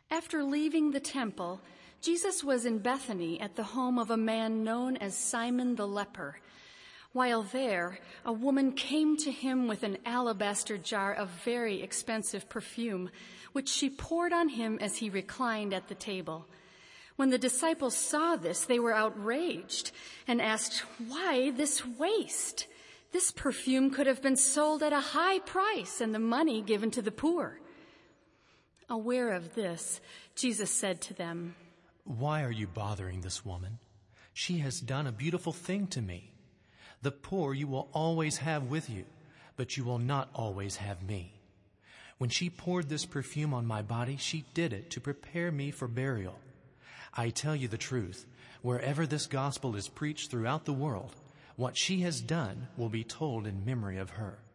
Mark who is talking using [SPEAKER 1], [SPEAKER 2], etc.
[SPEAKER 1] After leaving the temple, Jesus was in Bethany at the home of a man known as Simon the leper. While there, a woman came to him with an alabaster jar of very expensive perfume, which she poured on him as he reclined at the table. When the disciples saw this, they were outraged and asked, "Why this waste? This perfume could have been sold at a high price and the money given to the poor." Aware of this, Jesus said to them,
[SPEAKER 2] "Why are you bothering this woman? She has done a beautiful thing to me. The poor you will always have with you, but you will not always have me. When she poured this perfume on my body, she did it to prepare me for burial. I tell you the truth, wherever this gospel is preached throughout the world, what she has done will be told in memory of her."